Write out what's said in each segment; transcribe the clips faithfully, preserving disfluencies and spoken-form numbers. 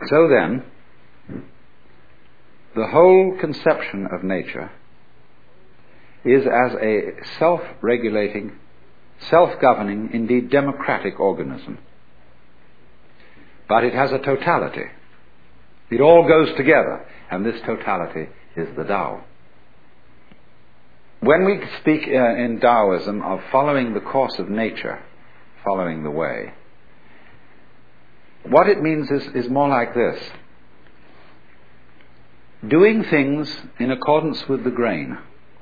So then, the whole conception of nature is as a self-regulating, self-governing, indeed democratic organism. But it has a totality. It all goes together, and this totality is the Tao. When we speak uh, in Taoism of following the course of nature, following the way, what it means is, is more like this. Doing things in accordance with the grain.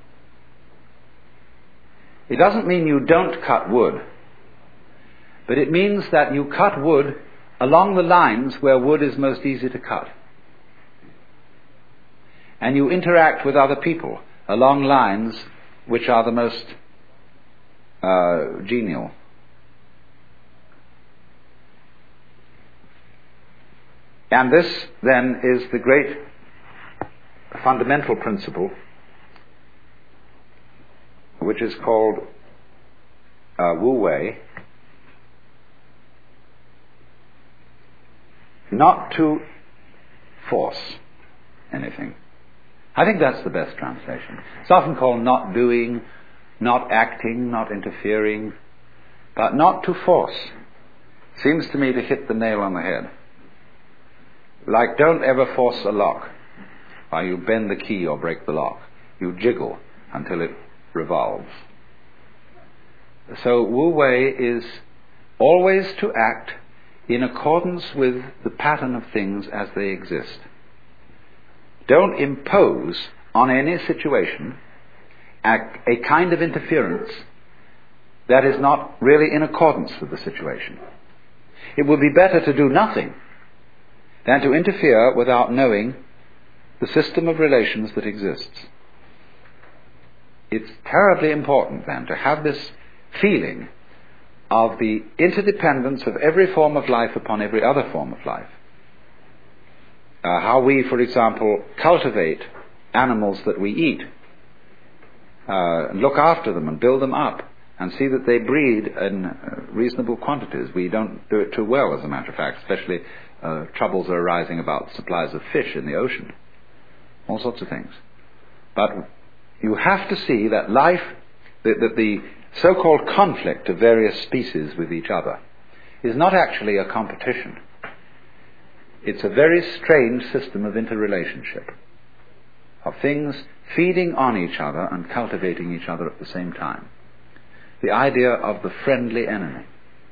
It doesn't mean you don't cut wood, but it means that you cut wood along the lines where wood is most easy to cut. And you interact with other people along lines which are the most uh, genial. And this, then, is the great fundamental principle which is called uh, Wu Wei. Not to force anything. I think that's the best translation. It's often called not doing, not acting, not interfering, but not to force. Seems to me to hit the nail on the head. Like, don't ever force a lock, while you bend the key or break the lock. You jiggle until it revolves. So Wu Wei is always to act in accordance with the pattern of things as they exist. Don't impose on any situation a, a kind of interference that is not really in accordance with the situation. It would be better to do nothing than to interfere without knowing the system of relations that exists. It's terribly important then to have this feeling of the interdependence of every form of life upon every other form of life. Uh, how we, for example, cultivate animals that we eat, uh, and look after them and build them up, and see that they breed in uh, reasonable quantities. We don't do it too well, as a matter of fact, especially uh, troubles are arising about supplies of fish in the ocean, all sorts of things. But you have to see that life, that, that the so-called conflict of various species with each other is not actually a competition. It's a very strange system of interrelationship, of things feeding on each other and cultivating each other at the same time. The idea of the friendly enemy,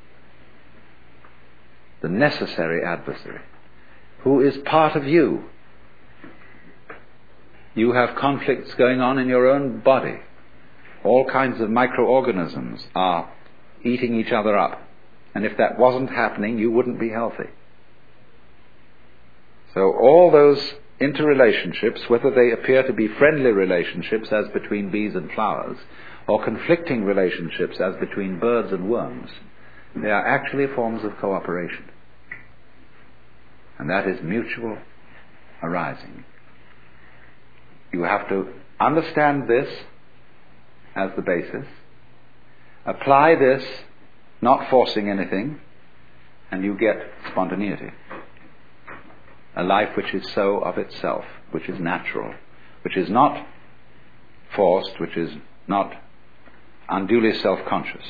the necessary adversary, who is part of you. You have conflicts going on in your own body. All kinds of microorganisms are eating each other up. And if that wasn't happening, you wouldn't be healthy. So all those interrelationships, whether they appear to be friendly relationships as between bees and flowers, or conflicting relationships as between birds and worms, they are actually forms of cooperation. And that is mutual arising. You have to understand this as the basis, apply this, not forcing anything, and you get spontaneity. A life which is so of itself, which is natural, which is not forced, which is not unduly self-conscious.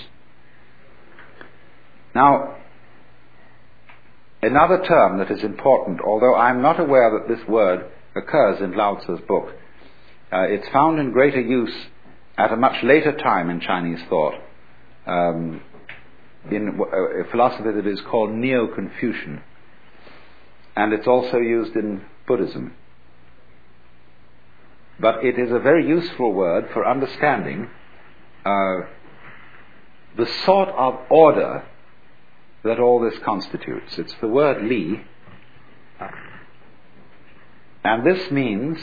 Now, another term that is important, although I'm not aware that this word occurs in Lao Tzu's book, uh, it's found in greater use at a much later time in Chinese thought, um, in a philosophy that is called Neo-Confucian. And it's also used in Buddhism. But it is a very useful word for understanding uh, the sort of order that all this constitutes. It's the word Li. And this means,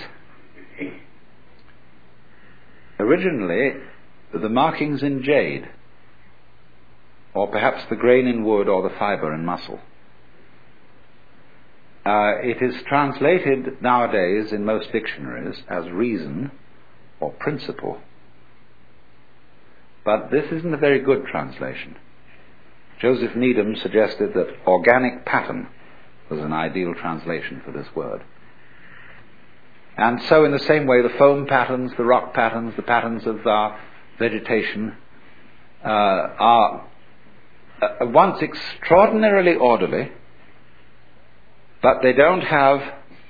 originally, the markings in jade, or perhaps the grain in wood or the fiber in muscle. Uh, it is translated nowadays in most dictionaries as reason or principle. But this isn't a very good translation. Joseph Needham suggested that organic pattern was an ideal translation for this word. And so in the same way, the foam patterns, the rock patterns, the patterns of our vegetation uh, are uh, once extraordinarily orderly, but they don't have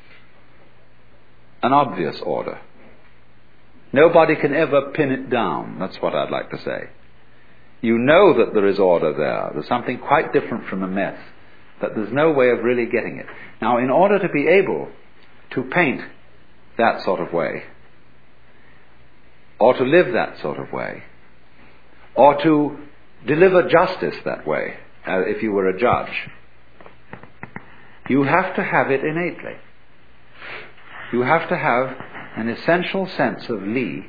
an obvious order. Nobody can ever pin it down. That's what I'd like to say. You know that there is order there. There's something quite different from a mess, but there's no way of really getting it. Now, in order to be able to paint that sort of way, or to live that sort of way, or to deliver justice that way, uh, if you were a judge, you have to have it innately. You have to have an essential sense of Li,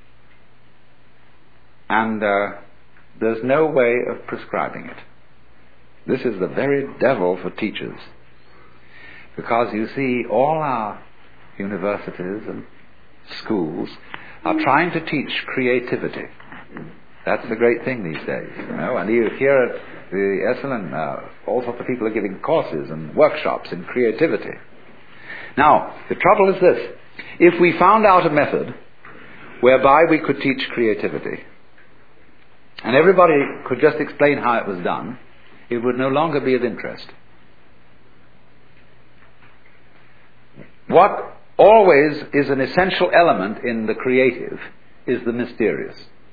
and uh, there's no way of prescribing it. This is the very devil for teachers, because you see, all our universities and schools are trying to teach creativity. That's the great thing these days, you know. And you hear at the Esalen, uh, all sorts of people are giving courses and workshops in creativity. Now, the trouble is this: if we found out a method whereby we could teach creativity, and everybody could just explain how it was done, it would no longer be of interest. What always is an essential element in the creative is the mysterious.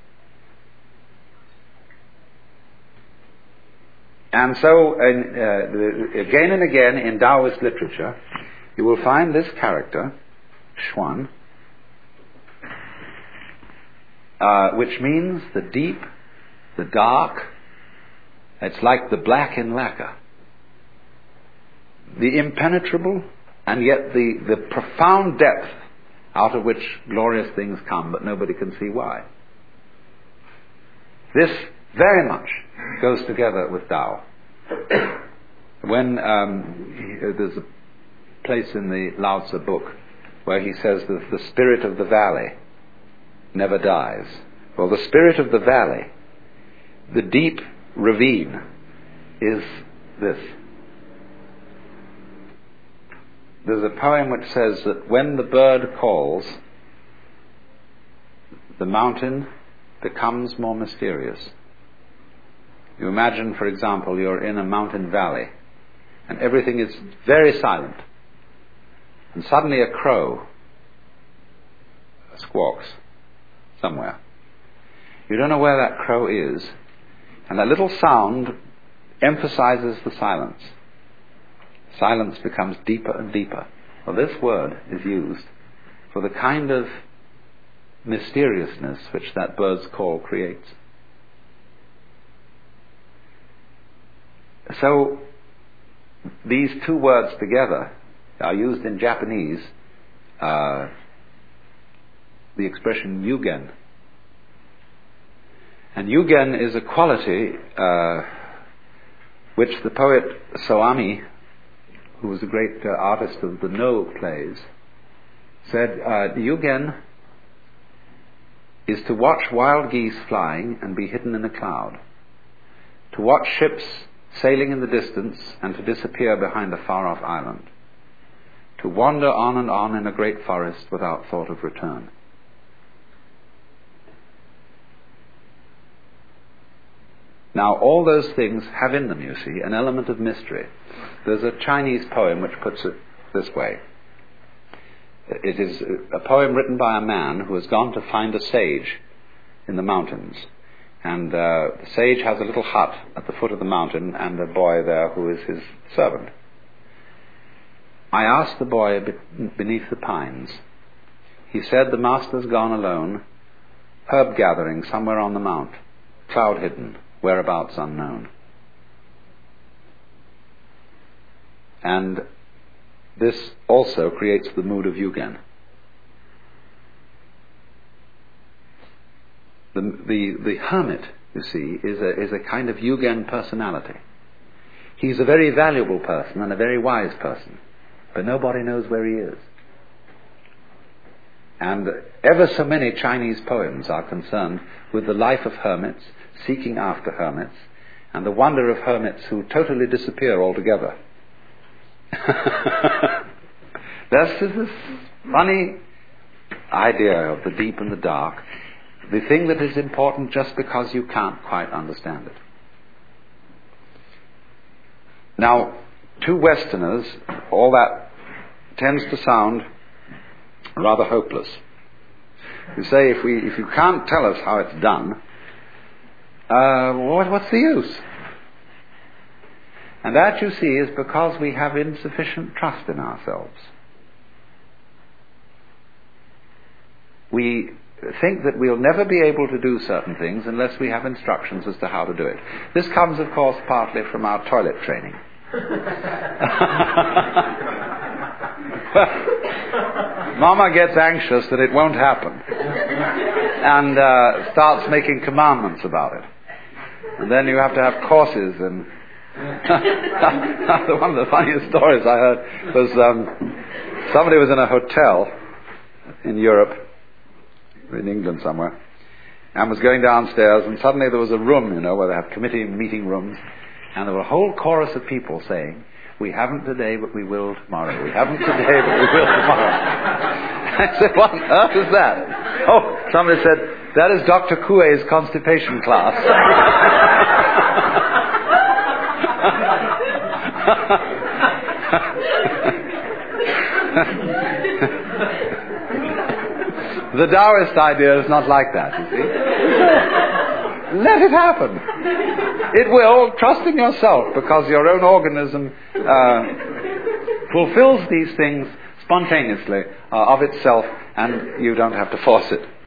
And so, uh, the, again and again in Taoist literature, you will find this character, Xuan, uh, which means the deep, the dark. It's like the black in lacquer. The impenetrable, and yet the, the profound depth out of which glorious things come, but nobody can see why. This very much goes together with Tao. When um, there's a place in the Lao Tzu book where he says that the spirit of the valley never dies. Well, the spirit of the valley, the deep ravine, is this. There's a poem which says that when the bird calls, the mountain becomes more mysterious. You imagine, for example, you're in a mountain valley and everything is very silent, and suddenly a crow squawks somewhere. You don't know where that crow is, and that little sound emphasizes the silence. Silence becomes deeper and deeper. Well, this word is used for the kind of mysteriousness which that bird's call creates. So, these two words together are used in Japanese, uh, the expression yugen. And yugen is a quality uh, which the poet Soami, who was a great uh, artist of the No plays, said, uh, yugen is to watch wild geese flying and be hidden in a cloud, to watch ships sailing in the distance and to disappear behind a far-off island, to wander on and on in a great forest without thought of return. Now, all those things have in them, you see, an element of mystery. There's a Chinese poem which puts it this way. It is a poem written by a man who has gone to find a sage in the mountains. And uh, the sage has a little hut at the foot of the mountain and a boy there who is his servant. I asked the boy beneath the pines. He said, the master's gone alone, herb gathering somewhere on the mount, cloud hidden, whereabouts unknown. And this also creates the mood of yugen. The, the, the hermit, you see, is a, is a kind of yugen personality. He's a very valuable person and a very wise person, but nobody knows where he is. And ever so many Chinese poems are concerned with the life of hermits, seeking after hermits, and the wonder of hermits who totally disappear altogether. This is this funny idea of the deep and the dark, the thing that is important just because you can't quite understand it. Now, to Westerners, all that tends to sound rather hopeless. You say, if we, if you can't tell us how it's done, uh, what, what's the use? And that, you see, is because we have insufficient trust in ourselves. We think that we'll never be able to do certain things unless we have instructions as to how to do it. This comes, of course, partly from our toilet training. Mama gets anxious that it won't happen and uh, starts making commandments about it. And then you have to have courses. And one of the funniest stories I heard was um, somebody was in a hotel in Europe, in England somewhere, and was going downstairs, and suddenly there was a room, you know, where they have committee meeting rooms, and there were a whole chorus of people saying, "We haven't today, but we will tomorrow. We haven't today, but we will tomorrow." I said, "What on earth is that?" Oh, somebody said, "That is Doctor Coué's constipation class." The Taoist idea is not like that, you see. Let it happen. It will, trust in yourself, because your own organism uh, fulfills these things spontaneously uh, of itself, and you don't have to force it.